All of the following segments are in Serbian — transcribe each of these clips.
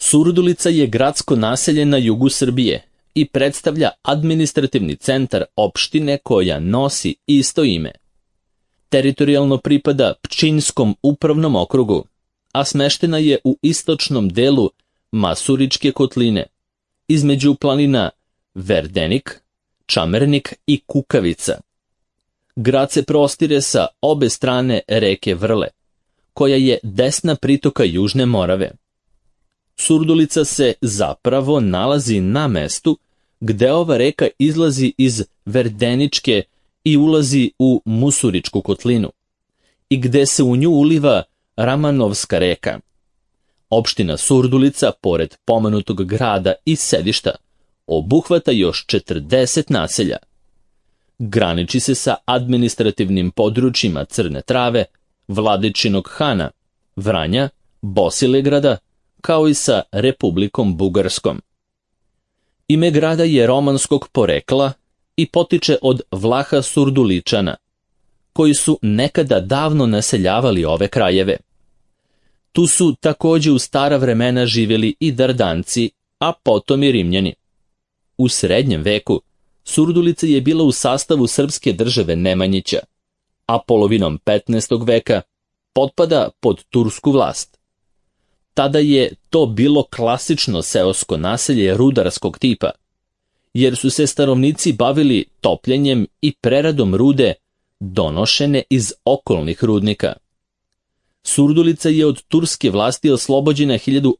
Surdulica je gradsko naselje na jugu Srbije i predstavlja administrativni centar opštine koja nosi isto ime. Teritorijalno pripada Pčinjskom upravnom okrugu, a smeštena je u istočnom delu Masuričke kotline, između planina Verdenik, Čamernik i Kukavica. Grad se prostire sa obe strane reke Vrle, koja je desna pritoka Južne Morave. Surdulica se zapravo nalazi na mestu gde ova reka izlazi iz Verdeničke i ulazi u Musuričku kotlinu i gde se u nju uliva Ramanovska reka. Opština Surdulica, pored pomenutog grada i sedišta, obuhvata još 40 naselja. Graniči se sa administrativnim područjima Crne Trave, Vladičinog Hana, Vranja, Bosilegrada, kao i sa Republikom Bugarskom. Ime grada je romanskog porekla i potiče od Vlaha Surduličana, koji su nekada davno naseljavali ove krajeve. Tu su takođe u stara vremena živjeli i Dardanci, a potom i Rimljani. U srednjem veku Surdulica je bila u sastavu srpske države Nemanjića, a polovinom 15. veka potpada pod tursku vlast. Tada je to bilo klasično seosko naselje rudarskog tipa, jer su se stanovnici bavili topljenjem i preradom rude donošene iz okolnih rudnika. Surdulica je od turske vlasti oslobođena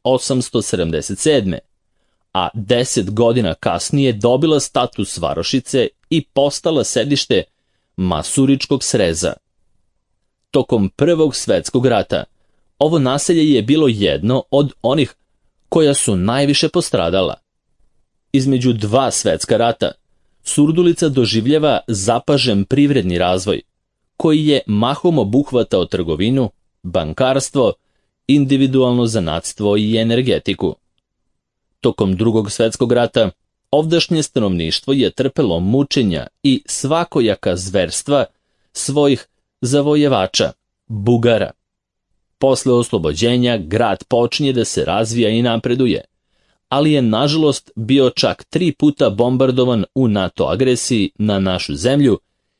1877. a 10 godina kasnije dobila status varošice i postala sedište Masuričkog sreza. Tokom Prvog svetskog rata ovo naselje je bilo jedno od onih koja su najviše postradala. Između dva svetska rata Surdulica doživljava zapažen privredni razvoj, koji je mahom obuhvatao trgovinu, bankarstvo, individualno zanatstvo i energetiku. Tokom Drugog svetskog rata ovdašnje stanovništvo je trpelo mučenja i svakojaka zverstva svojih zavojevača, Bugara. Posle oslobođenja grad počinje da se razvija i napreduje, ali je nažalost bio čak 3 puta bombardovan u NATO agresiji na našu zemlju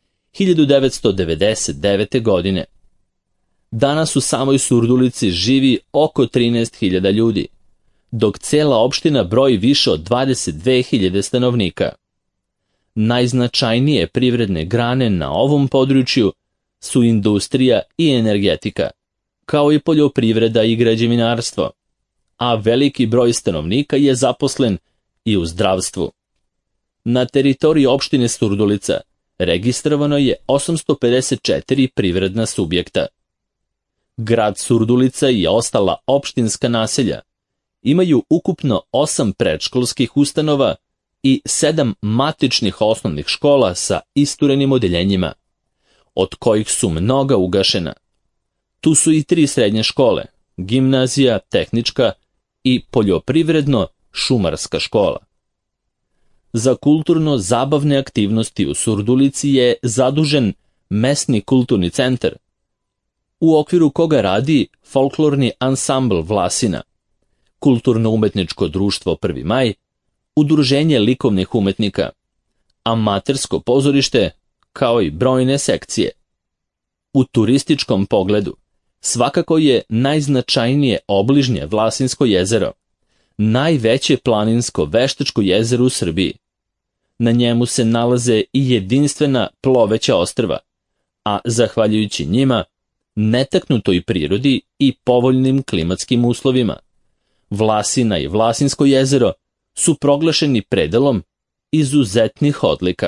1999. godine. Danas u samoj Surdulici živi oko 13.000 ljudi, dok cela opština broji više od 22.000 stanovnika. Najznačajnije privredne grane na ovom području su industrija i energetika, kao i poljoprivreda i građevinarstvo, a veliki broj stanovnika je zaposlen i u zdravstvu. Na teritoriji opštine Surdulica registrovano je 854 privredna subjekta. Grad Surdulica i ostala opštinska naselja imaju ukupno 8 predškolskih ustanova i 7 matičnih osnovnih škola sa isturenim odeljenjima, od kojih su mnoga ugašena. Tu su i 3 srednje škole, gimnazija, tehnička i poljoprivredno-šumarska škola. Za kulturno-zabavne aktivnosti u Surdulici je zadužen mesni kulturni centar, u okviru koga radi folklorni ansambl Vlasina, kulturno-umetničko društvo 1. maj, udruženje likovnih umetnika, amatersko pozorište, kao i brojne sekcije. U turističkom pogledu svakako je najznačajnije obližnje Vlasinsko jezero, najveće planinsko veštačko jezero u Srbiji. Na njemu se nalaze i jedinstvena ploveća ostrva, a zahvaljujući njima, netaknutoj prirodi i povoljnim klimatskim uslovima, Vlasina i Vlasinsko jezero su proglašeni predelom izuzetnih odlika.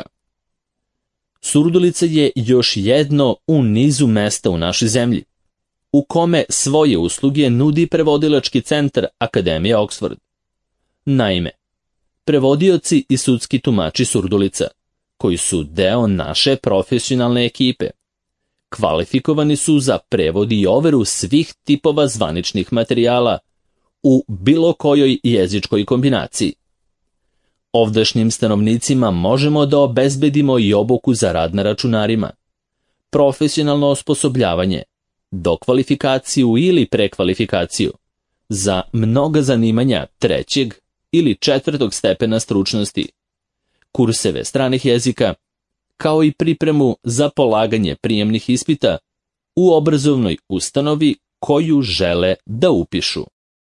Surdulica je još jedno u nizu mesta u našoj zemlji, u kome svoje usluge nudi prevodilački centar Akademija Oxford. Naime, prevodioci i sudski tumači Surdulica, koji su deo naše profesionalne ekipe, kvalifikovani su za prevod i overu svih tipova zvaničnih materijala u bilo kojoj jezičkoj kombinaciji. Ovdašnjim stanovnicima možemo da obezbedimo i obuku za rad na računarima, profesionalno osposobljavanje, dokvalifikaciju ili prekvalifikaciju, za mnoga zanimanja 3. ili 4. stepena stručnosti, kurseve stranih jezika, kao i pripremu za polaganje prijemnih ispita u obrazovnoj ustanovi koju žele da upišu.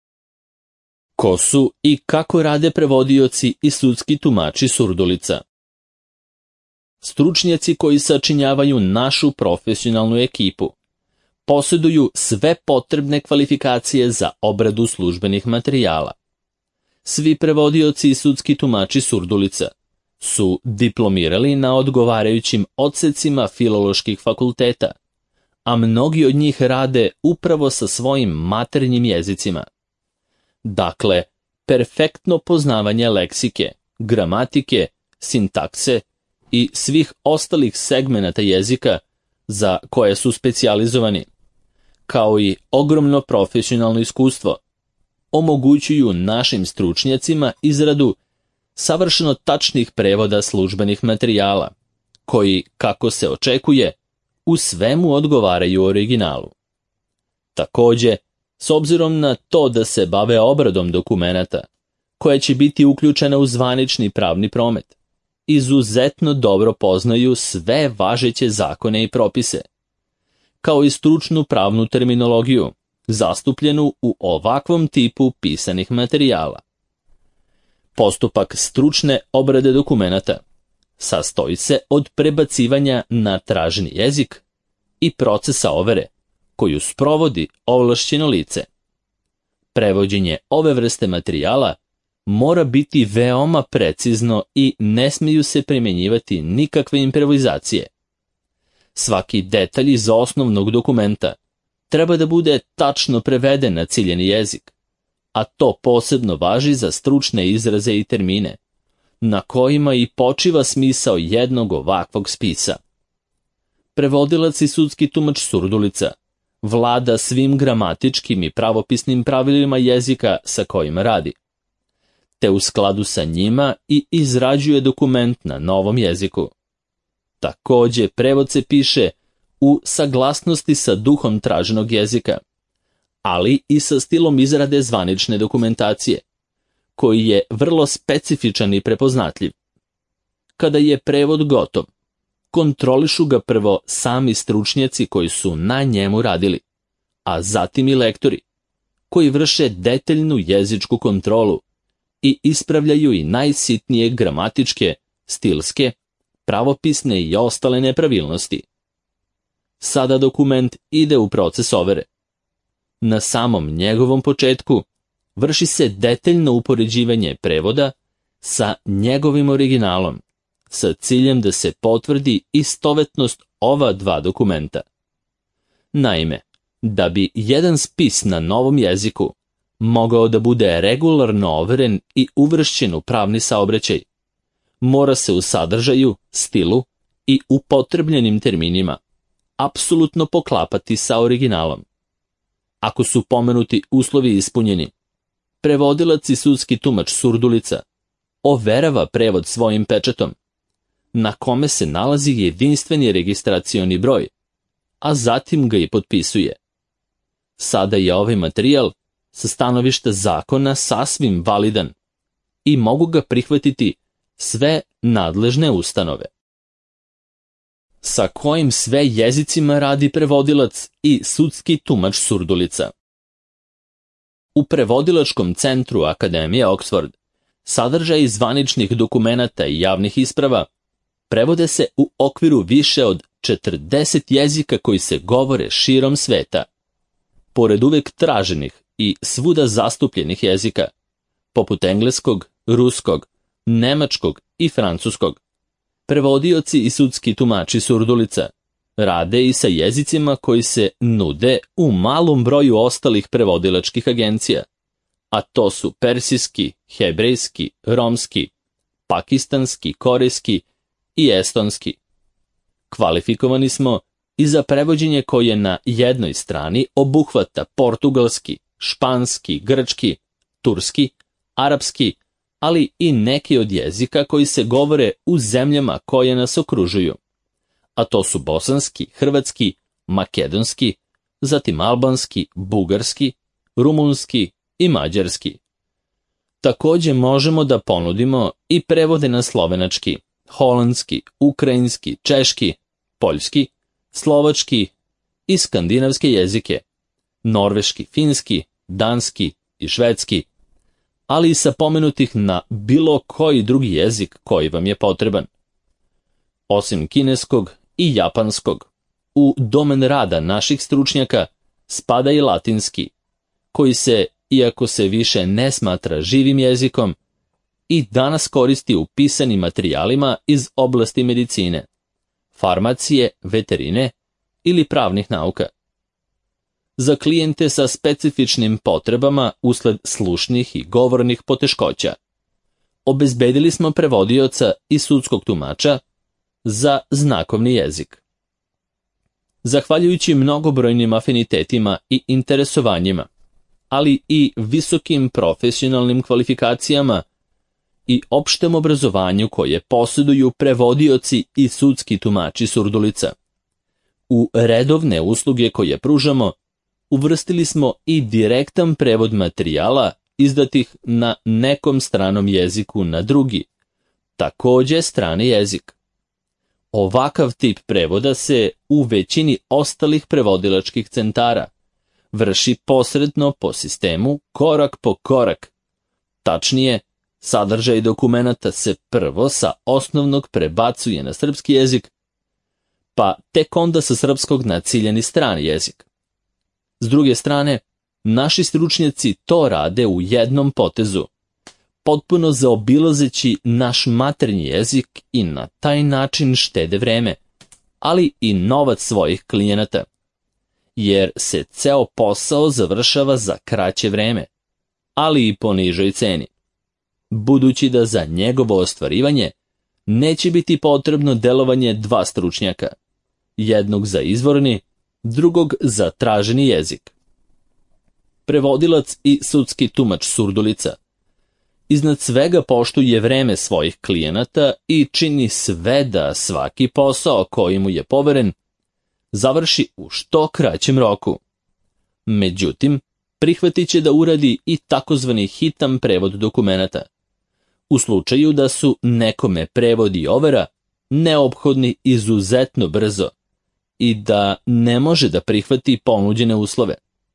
Ko su i kako rade prevodioci i sudski tumači surdulica? Stručnjaci koji sačinjavaju našu profesionalnu ekipu posjeduju sve potrebne kvalifikacije za obradu službenih materijala. Svi prevodioci i sudski tumači surdulica su diplomirali na odgovarajućim odsecima filoloških fakulteta, a mnogi od njih rade upravo sa svojim maternjim jezicima. Dakle, perfektno poznavanje leksike, gramatike, sintakse i svih ostalih segmenata jezika za koje su specijalizovani, kao i ogromno profesionalno iskustvo, omogućuju našim stručnjacima izradu savršeno tačnih prevoda službenih materijala, koji, kako se očekuje, u svemu odgovaraju originalu. Također, s obzirom na to da se bave obradom dokumenata, koja će biti uključena u zvanični pravni promet, izuzetno dobro poznaju sve važeće zakone i propise, kao i stručnu pravnu terminologiju, zastupljenu u ovakvom tipu pisanih materijala. Postupak stručne obrade dokumenata sastoji se od prebacivanja na traženi jezik i procesa overe, koju sprovodi ovlašćeno lice. Prevođenje ove vrste materijala mora biti veoma precizno i ne smiju se primjenjivati nikakve improvizacije. Svaki detalj iz osnovnog dokumenta treba da bude tačno preveden na ciljeni jezik, a to posebno važi za stručne izraze i termine, na kojima i počiva smisao jednog ovakvog spisa. Prevodilac i sudski tumač surdulica vlada svim gramatičkim i pravopisnim pravilima jezika sa kojima radi, te u skladu sa njima i izrađuje dokument na novom jeziku. Također, prevod se piše u saglasnosti sa duhom traženog jezika, ali i sa stilom izrade zvanične dokumentacije, koji je vrlo specifičan i prepoznatljiv. Kada je prevod gotov, kontrolišu ga prvo sami stručnjaci koji su na njemu radili, a zatim i lektori, koji vrše detaljnu jezičku kontrolu i ispravljaju i najsitnije gramatičke, stilske, pravopisne i ostale nepravilnosti. Sada dokument ide u proces overe. Na samom njegovom početku vrši se detaljno upoređivanje prevoda sa njegovim originalom, sa ciljem da se potvrdi istovetnost ova dva dokumenta. Naime, da bi jedan spis na novom jeziku mogao da bude regularno overen i uvršćen u pravni saobraćaj, mora se u sadržaju, stilu i upotrebljenim terminima apsolutno poklapati sa originalom. Ako su pomenuti uslovi ispunjeni, prevodilac i sudski tumač surdulica overava prevod svojim pečatom, na kome se nalazi jedinstveni registracioni broj, a zatim ga i potpisuje. Sada je ovaj materijal sa stanovišta zakona sasvim validan i mogu ga prihvatiti sve nadležne ustanove. Sa kojim sve jezicima radi prevodilac i sudski tumač surdulica? U prevodilačkom centru Akademije Oxford sadržaj zvaničnih dokumenata i javnih isprava prevode se u okviru više od 40 jezika koji se govore širom sveta. Pored uvek traženih i svuda zastupljenih jezika, poput engleskog, ruskog, nemačkog i francuskog, prevodioci i sudski tumači surdulica rade i sa jezicima koji se nude u malom broju ostalih prevodilačkih agencija, a to su persijski, hebrejski, romski, pakistanski, korejski i estonski. Kvalifikovani smo i za prevođenje koje na jednoj strani obuhvata portugalski, španski, grčki, turski, arapski, ali i neki od jezika koji se govore u zemljama koje nas okružuju, a to su bosanski, hrvatski, makedonski, zatim albanski, bugarski, rumunski, i mađarski. Također možemo da ponudimo i prevode na slovenački, holandski, ukrajinski, češki, poljski, slovački i skandinavske jezike, norveški, finski, danski i švedski, ali i sa pomenutih na bilo koji drugi jezik koji vam je potreban. Osim kineskog i japanskog, u domen rada naših stručnjaka spada i latinski, koji se, iako se više ne smatra živim jezikom, i danas koristi u pisanim materijalima iz oblasti medicine, farmacije, veterine ili pravnih nauka. Za klijente sa specifičnim potrebama usled slušnih i govornih poteškoća obezbedili smo prevodioca i sudskog tumača za znakovni jezik. Zahvaljujući mnogobrojnim afinitetima i interesovanjima, ali i visokim profesionalnim kvalifikacijama i opštem obrazovanju koje posjeduju prevodioci i sudski tumači surdulica, u redovne usluge koje pružamo uvrstili smo i direktan prevod materijala izdatih na nekom stranom jeziku na drugi, također strani jezik. Ovakav tip prevoda se u većini ostalih prevodilačkih centara vrši posredno po sistemu korak po korak. Tačnije, sadržaj dokumenata se prvo sa osnovnog prebacuje na srpski jezik, pa tek onda sa srpskog na ciljani strani jezik. S druge strane, naši stručnjaci to rade u jednom potezu, potpuno zaobilazeći naš maternji jezik i na taj način štede vreme, ali i novac svojih klijenata, jer se ceo posao završava za kraće vreme, ali i po nižoj ceni, budući da za njegovo ostvarivanje neće biti potrebno delovanje dva stručnjaka, jednog za izvorni, drugog za traženi jezik. Prevodilac i sudski tumač surdulica iznad svega poštuje vreme svojih klijenata i čini sve da svaki posao koji mu je poveren završi u što kraćem roku. Međutim, prihvatit će da uradi i takozvani hitan prevod dokumenata, u slučaju da su nekome prevod i overa neophodni izuzetno brzo i da ne može da prihvati ponuđene uslove.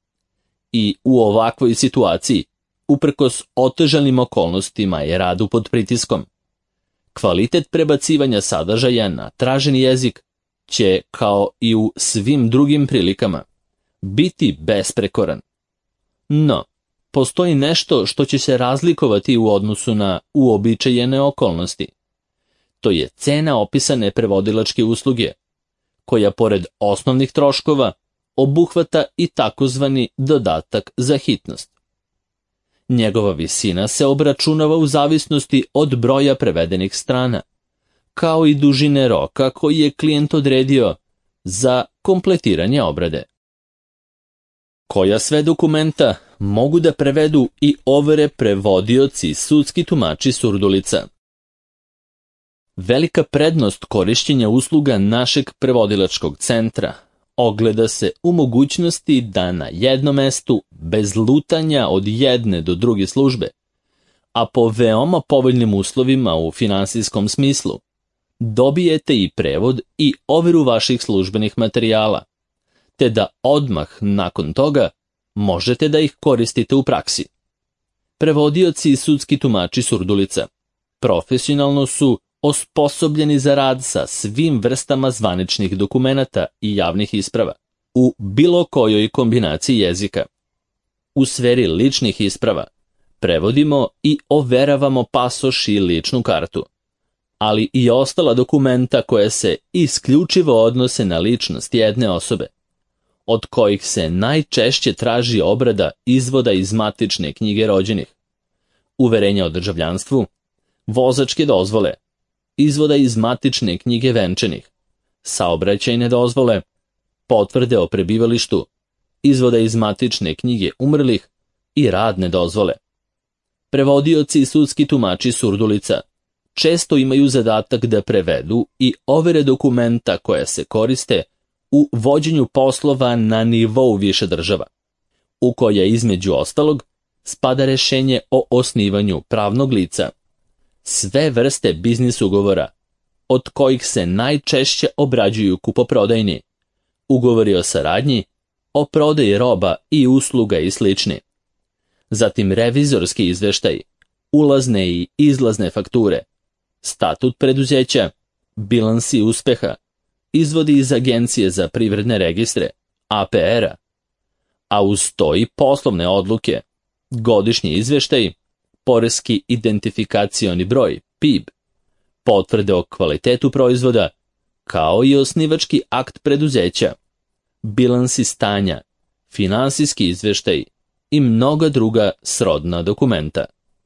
I u ovakvoj situaciji, uprkos otežanim okolnostima i radu pod pritiskom, kvalitet prebacivanja sadržaja na traženi jezik će, kao i u svim drugim prilikama, biti besprekoran. No, postoji nešto što će se razlikovati u odnosu na uobičajene okolnosti. To je cena opisane prevodilačke usluge, koja pored osnovnih troškova obuhvata i takozvani dodatak za hitnost. Njegova visina se obračunava u zavisnosti od broja prevedenih strana, kao i dužine roka koji je klijent odredio za kompletiranje obrade. Koja sve dokumenta mogu da prevedu i overe prevodioci i sudski tumači surdulica? Velika prednost korišćenja usluga našeg prevodilačkog centra ogleda se u mogućnosti da na jednom mestu, bez lutanja od jedne do druge službe, a po veoma povoljnim uslovima u finansijskom smislu, dobijete i prevod i overu vaših službenih materijala, te da odmah nakon toga možete da ih koristite u praksi. Prevodioci i sudski tumači surdulica profesionalno su osposobljeni za rad sa svim vrstama zvaničnih dokumenata i javnih isprava, u bilo kojoj kombinaciji jezika. U sferi ličnih isprava prevodimo i overavamo pasoš i ličnu kartu, ali i ostala dokumenta koja se isključivo odnose na ličnost jedne osobe, od kojih se najčešće traži obrada izvoda iz matične knjige rođenih, uverenja o državljanstvu, vozačke dozvole, izvoda iz matične knjige venčanih, saobraćajne dozvole, potvrde o prebivalištu, izvoda iz matične knjige umrlih i radne dozvole. Prevodioci i sudski tumači surdulica često imaju zadatak da prevedu i overe dokumenta koja se koriste u vođenju poslova na nivou više država, u koje između ostalog spada rešenje o osnivanju pravnog lica. Sve vrste biznis ugovora, od kojih se najčešće obrađuju kupoprodajni, ugovori o saradnji, o prodaji roba i usluga i slični. Zatim revizorski izveštaj, ulazne i izlazne fakture, statut preduzeća, bilansi uspeha, izvodi iz Agencije za privredne registre, APR-a, a uz to i poslovne odluke, godišnji izveštaj, poreski identifikacioni broj, PIB, potvrde o kvalitetu proizvoda, kao i osnivački akt preduzeća, bilansi stanja, finansijski izveštaj i mnoga druga srodna dokumenta.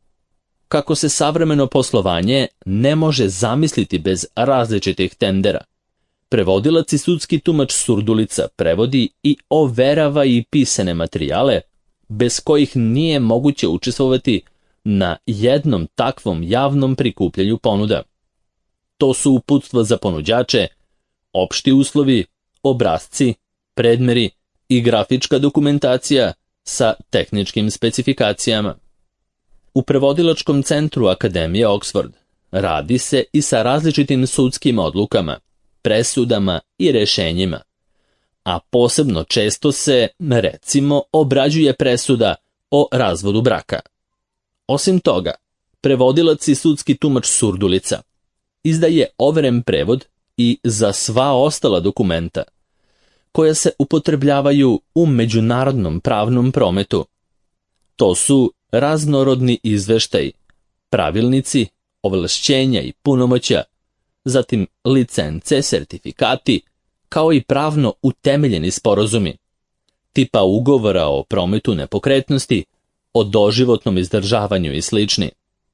Kako se savremeno poslovanje ne može zamisliti bez različitih tendera, prevodilac i sudski tumač Surdulica prevodi i overava i pisane materijale, bez kojih nije moguće učestvovati na jednom takvom javnom prikupljanju ponuda. To su uputstva za ponuđače, opšti uslovi, obrasci, predmeri i grafička dokumentacija sa tehničkim specifikacijama. U prevodilačkom centru Akademije Oxford radi se i sa različitim sudskim odlukama, presudama i rešenjima, a posebno često se, recimo, obrađuje presuda o razvodu braka. Osim toga, prevodilac i sudski tumač Surdulica izdaje overen prevod i za sva ostala dokumenta koja se upotrebljavaju u međunarodnom pravnom prometu. To su raznorodni izveštaj, pravilnici, ovlašćenja i punomoćja, zatim licence, sertifikati, kao i pravno utemeljeni sporazumi, tipa ugovora o prometu nepokretnosti, o doživotnom izdržavanju i slični.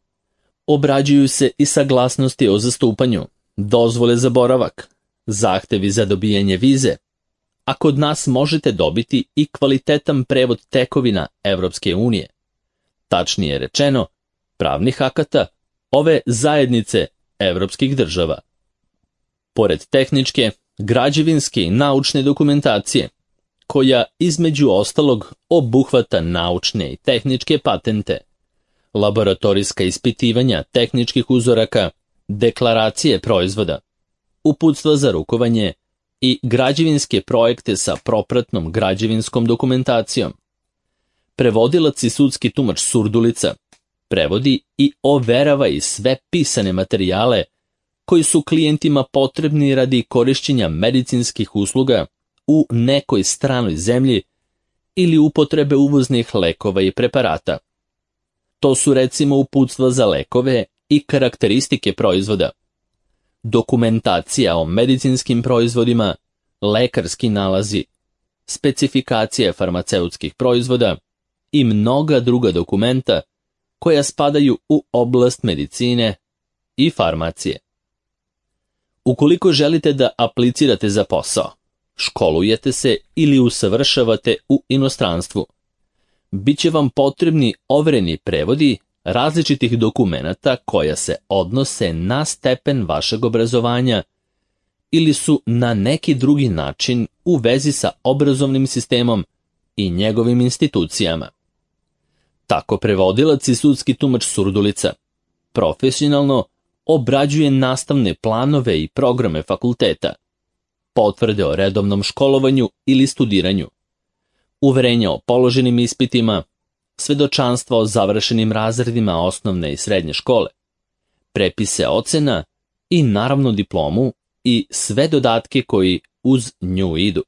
Obrađuju se i saglasnosti o zastupanju, dozvole za boravak, zahtevi za dobijanje vize, a kod nas možete dobiti i kvalitetan prevod tekovina Evropske unije. Tačnije rečeno, pravnih akata ove zajednice evropskih država. Pored tehničke, građevinske i naučne dokumentacije, koja između ostalog obuhvata naučne i tehničke patente, laboratorijska ispitivanja tehničkih uzoraka, deklaracije proizvoda, uputstva za rukovanje i građevinske projekte sa propratnom građevinskom dokumentacijom. Prevodilac i sudski tumač Surdulica prevodi i overava i sve pisane materijale koji su klijentima potrebni radi korišćenja medicinskih usluga u nekoj stranoj zemlji ili upotrebe uvoznih lekova i preparata. To su recimo uputstva za lekove i karakteristike proizvoda, dokumentacija o medicinskim proizvodima, lekarski nalazi, specifikacije farmaceutskih proizvoda i mnoga druga dokumenta koja spadaju u oblast medicine i farmacije. Ukoliko želite da aplicirate za posao, školujete se ili usavršavate u inostranstvu, bit će vam potrebni overeni prevodi različitih dokumenata koja se odnose na stepen vašeg obrazovanja ili su na neki drugi način u vezi sa obrazovnim sistemom i njegovim institucijama. Tako prevodilac i sudski tumač Surdulica profesionalno obrađuje nastavne planove i programe fakulteta, potvrde o redovnom školovanju ili studiranju, uverenja o položenim ispitima, svedočanstva o završenim razredima osnovne i srednje škole, prepise ocena i naravno diplomu i sve dodatke koji uz nju idu.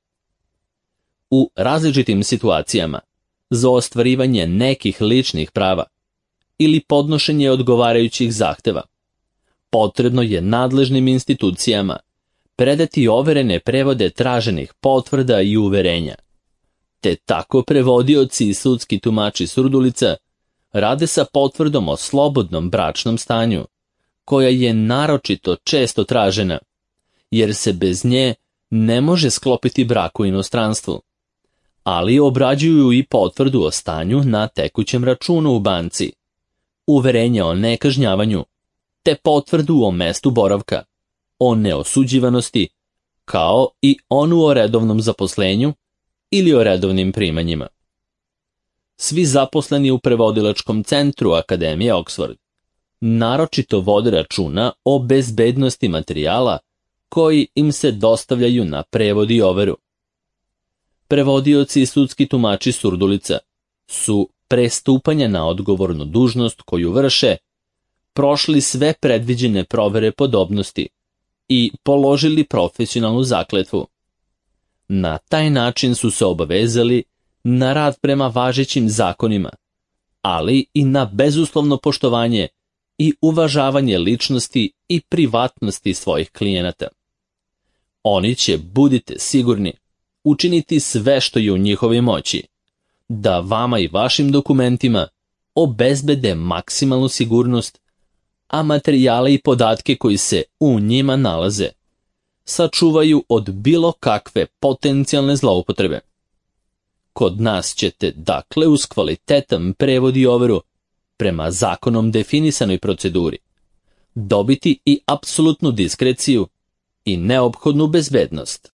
U različitim situacijama, za ostvarivanje nekih ličnih prava ili podnošenje odgovarajućih zahteva, potrebno je nadležnim institucijama predati overene prevode traženih potvrda i uverenja, te tako prevodioci i sudski tumači Surdulica rade sa potvrdom o slobodnom bračnom stanju, koja je naročito često tražena, jer se bez nje ne može sklopiti brak u inostranstvu, ali obrađuju i potvrdu o stanju na tekućem računu u banci, uverenja o nekažnjavanju, te potvrdu o mestu boravka, o neosuđivanosti, kao i onu o redovnom zaposlenju ili o redovnim primanjima. svi zaposleni u prevodilačkom centru Akademije Oxford naročito vode računa o bezbednosti materijala koji im se dostavljaju na prevod i overu. Prevodioci i sudski tumači Surdulica su pre stupanja na odgovornu dužnost koju vrše prošli sve predviđene provere podobnosti i položili profesionalnu zakletvu. Na taj način su se obavezali na rad prema važećim zakonima, ali i na bezuslovno poštovanje i uvažavanje ličnosti i privatnosti svojih klijenata. Oni će, budite sigurni, učiniti sve što je u njihovoj moći, da vama i vašim dokumentima obezbede maksimalnu sigurnost, a materijale i podatke koji se u njima nalaze sačuvaju od bilo kakve potencijalne zloupotrebe. Kod nas ćete, dakle, uz kvalitetan prevod i overu, prema zakonom definisanoj proceduri, dobiti i apsolutnu diskreciju i neophodnu bezbednost.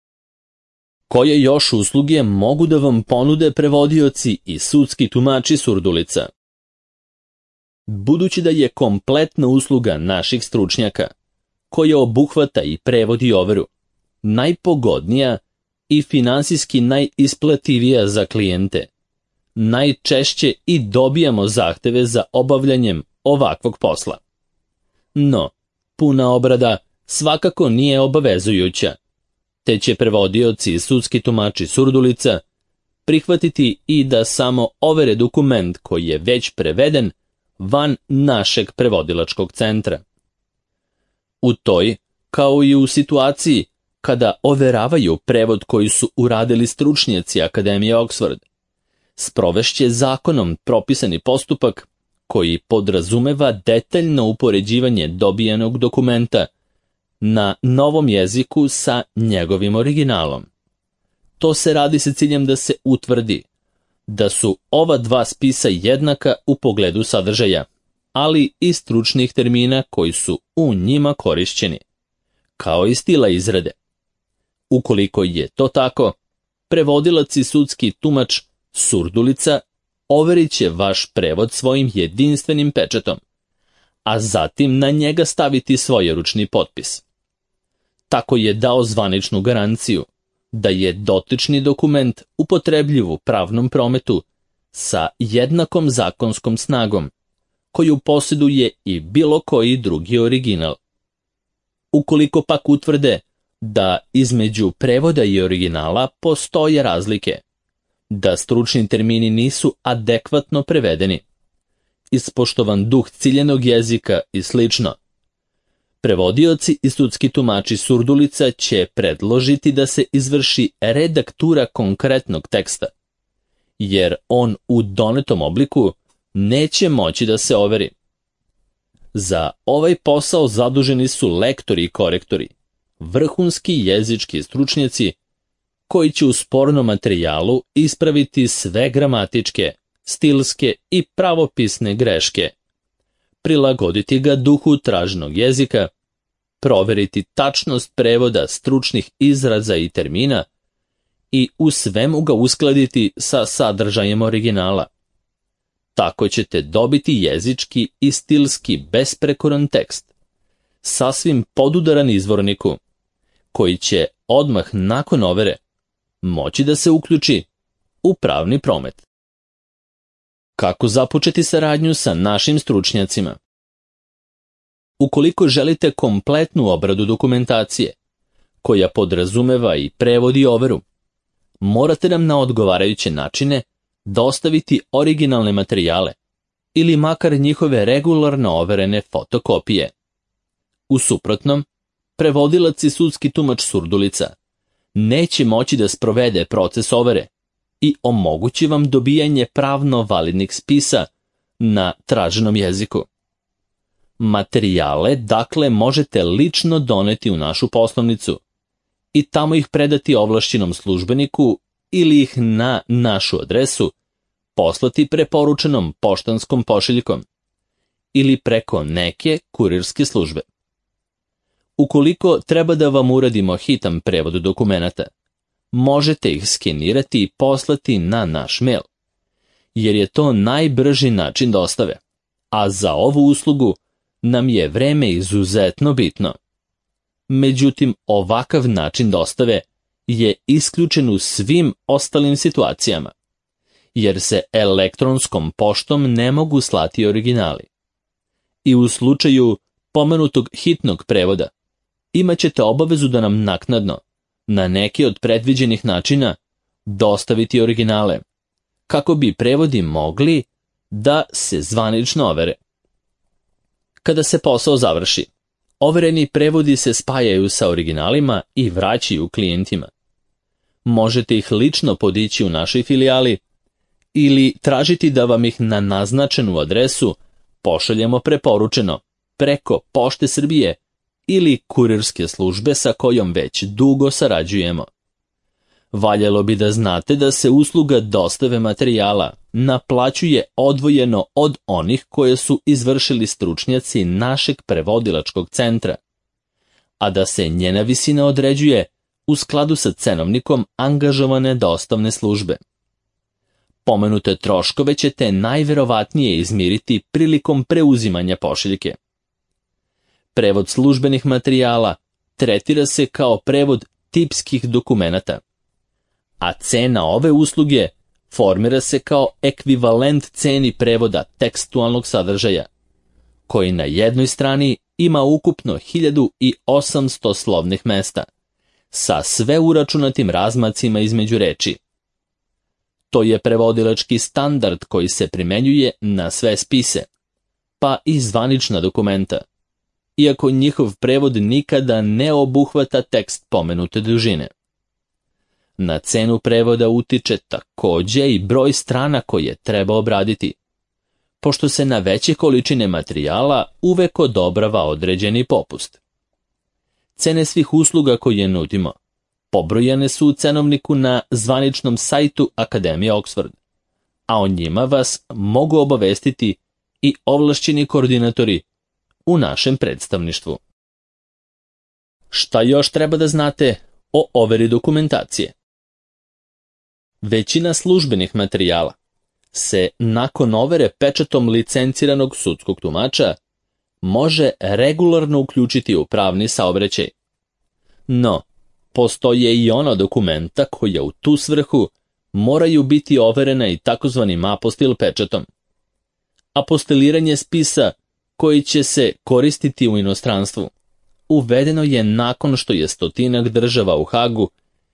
Koje još usluge mogu da vam ponude prevodioci i sudski tumači Surdulica? Budući da je kompletna usluga naših stručnjaka, koja obuhvata i prevod i overu, najpogodnija i finansijski najisplativija za klijente, najčešće i dobijamo zahteve za obavljanjem ovakvog posla. No, puna obrada svakako nije obavezujuća, te će prevodioci i sudski tumači Surdulica prihvatiti i da samo overe dokument koji je već preveden van našeg prevodilačkog centra. U toj, kao i u situaciji kada overavaju prevod koji su uradili stručnjaci Akademije Oxford, sprovešće zakonom propisani postupak koji podrazumeva detaljno upoređivanje dobijenog dokumenta na novom jeziku sa njegovim originalom. To se radi sa ciljem da se utvrdi da su ova dva spisa jednaka u pogledu sadržaja, ali i stručnih termina koji su u njima korišćeni, kao i stila izrade. Ukoliko je to tako, prevodilac i sudski tumač Surdulica overit će vaš prevod svojim jedinstvenim pečatom, a zatim na njega staviti svoj ručni potpis. Tako je dao zvaničnu garanciju da je dotični dokument upotrebljiv u pravnom prometu sa jednakom zakonskom snagom, koju posjeduje i bilo koji drugi original. Ukoliko pak utvrde da između prevoda i originala postoje razlike, da stručni termini nisu adekvatno prevedeni, ispoštovan duh ciljenog jezika i slično, prevodioci i sudski tumači Surdulica će predložiti da se izvrši redaktura konkretnog teksta, jer on u donetom obliku neće moći da se overi. Za ovaj posao zaduženi su lektori i korektori, vrhunski jezički stručnjaci koji će u spornom materijalu ispraviti sve gramatičke, stilske i pravopisne greške, prilagoditi ga duhu traženog jezika, proveriti tačnost prevoda stručnih izraza i termina i u svemu ga uskladiti sa sadržajem originala. Tako ćete dobiti jezički i stilski besprekoran tekst, sasvim podudaran izvorniku, koji će odmah nakon overe moći da se uključi u pravni promet. Kako započeti saradnju sa našim stručnjacima? Ukoliko želite kompletnu obradu dokumentacije, koja podrazumeva i prevod i overu, morate nam na odgovarajuće načine dostaviti originalne materijale ili makar njihove regularno overene fotokopije. U suprotnom, prevodilac i sudski tumač Surdulica neće moći da sprovede proces overe i omogući vam dobijanje pravno validnih spisa na traženom jeziku. Materijale, dakle, možete lično doneti u našu poslovnicu i tamo ih predati ovlašćenom službeniku ili ih na našu adresu poslati preporučenom poštanskom pošiljkom ili preko neke kurirske službe. Ukoliko treba da vam uradimo hitan prevod dokumenata, možete ih skenirati i poslati na naš mail. jer je to najbrži način dostave, a za ovu uslugu nam je vreme izuzetno bitno. Međutim, ovakav način dostave je isključen u svim ostalim situacijama, jer se elektronskom poštom ne mogu slati originali. I u slučaju pomenutog hitnog prevoda imat ćete obavezu da nam naknadno, na neki od predviđenih načina, dostaviti originale, kako bi prevodi mogli da se zvanično overe. Kada se posao završi, overeni prevodi se spajaju sa originalima i vraćaju klijentima. Možete ih lično podići u našoj filijali ili tražiti da vam ih na naznačenu adresu pošaljemo preporučeno preko Pošte Srbije ili kurirske službe sa kojom već dugo sarađujemo. Valjalo bi da znate da se usluga dostave materijala naplaćuje odvojeno od onih koje su izvršili stručnjaci našeg prevodilačkog centra, a da se njena visina određuje u skladu sa cenovnikom angažovane dostavne službe. Pomenute troškove ćete najverovatnije izmiriti prilikom preuzimanja pošiljke. Prevod službenih materijala tretira se kao prevod tipskih dokumenata, a cena ove usluge formira se kao ekvivalent ceni prevoda tekstualnog sadržaja, koji na jednoj strani ima ukupno 1800 slovnih mesta, sa sve uračunatim razmacima između reči. To je prevodilački standard koji se primenjuje na sve spise, pa i zvanična dokumenta, iako njihov prevod nikada ne obuhvata tekst pomenute dužine. Na cenu prevoda utiče takođe i broj strana koje treba obraditi, pošto se na veće količine materijala uvek odobrava određeni popust. Cene svih usluga koje nudimo pobrojane su u cenovniku na zvaničnom sajtu Akademije Oxford, a o njima vas mogu obavestiti i ovlašćeni koordinatori u našem predstavništvu. Šta još treba da znate o overi dokumentacije? Većina službenih materijala se nakon overe pečatom licenciranog sudskog tumača može regularno uključiti u pravni saobraćaj. No, postoje i ona dokumenta koja u tu svrhu moraju biti overena i takozvanim apostil pečatom. Apostiliranje spisa koji će se koristiti u inostranstvu uvedeno je nakon što je 100 država u Hagu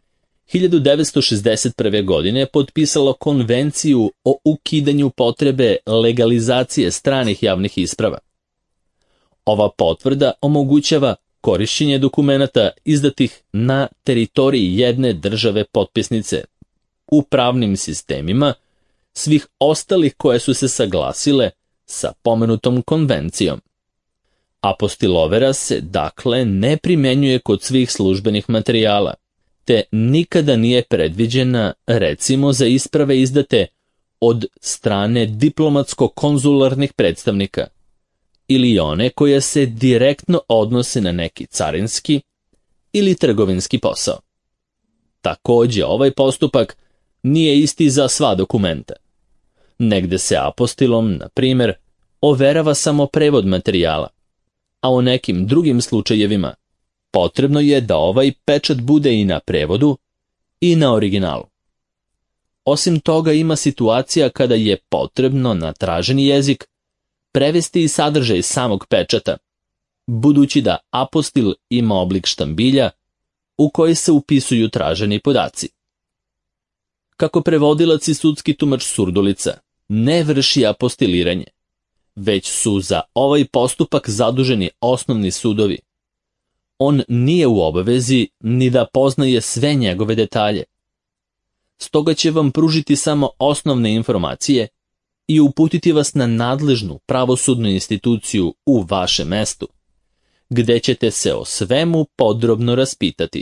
1961. godine potpisalo konvenciju o ukidanju potrebe legalizacije stranih javnih isprava. Ova potvrda omogućava korišćenje dokumenata izdatih na teritoriji jedne države potpisnice u pravnim sistemima svih ostalih koje su se saglasile sa pomenutom konvencijom. Apostilovera se, dakle, ne primenjuje kod svih službenih materijala, te nikada nije predviđena, recimo, za isprave izdate od strane diplomatsko-konzularnih predstavnika ili one koje se direktno odnose na neki carinski ili trgovinski posao. Takođe, ovaj postupak nije isti za sva dokumenta. Negde se apostilom, na primjer, overava samo prevod materijala, a u nekim drugim slučajevima potrebno je da ovaj pečat bude i na prevodu i na originalu. Osim toga, ima situacija kada je potrebno na traženi jezik prevesti i sadržaj samog pečata, budući da apostil ima oblik štambilja u koji se upisuju traženi podaci. Kako prevodilac i sudski tumač surdulica ne vrši apostiliranje, već su za ovaj postupak zaduženi osnovni sudovi, on nije u obavezi ni da poznaje sve njegove detalje. Stoga će vam pružiti samo osnovne informacije i uputiti vas na nadležnu pravosudnu instituciju u vašem mestu, gde ćete se o svemu podrobno raspitati.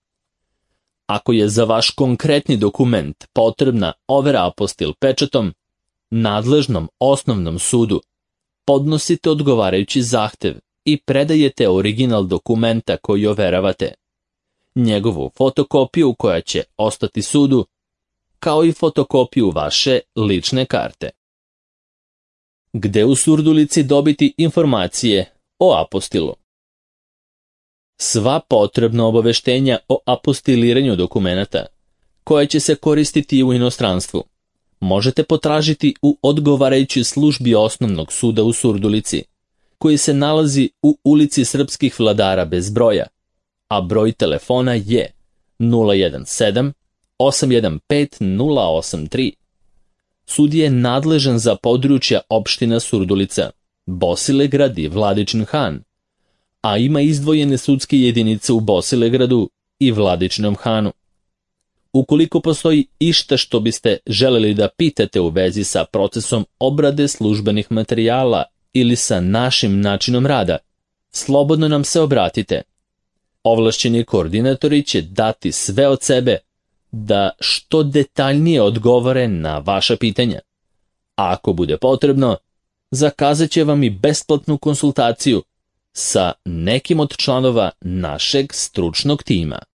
Ako je za vaš konkretni dokument potrebna overa apostil pečatom, nadležnom osnovnom sudu podnosite odgovarajući zahtev i predajete original dokumenta koji overavate, njegovu fotokopiju koja će ostati sudu, kao i fotokopiju vaše lične karte. Gde u Surdulici dobiti informacije o apostilu? Sva potrebna obaveštenja o apostiliranju dokumenata, koje će se koristiti u inostranstvu, možete potražiti u odgovarajućoj službi Osnovnog suda u Surdulici, koji se nalazi u ulici Srpskih vladara bez broja, a broj telefona je 017 815 083. Sud je nadležan za područja opština Surdulica, Bosilegrad i Vladičin Han, a ima izdvojene sudske jedinice u Bosilegradu i Vladičinom Hanu. Ukoliko postoji išta što biste želeli da pitate u vezi sa procesom obrade službenih materijala ili sa našim načinom rada, slobodno nam se obratite. Ovlašćeni koordinatori će dati sve od sebe da što detaljnije odgovore na vaša pitanja. A ako bude potrebno, zakazat će vam i besplatnu konsultaciju sa nekim od članova našeg stručnog tima.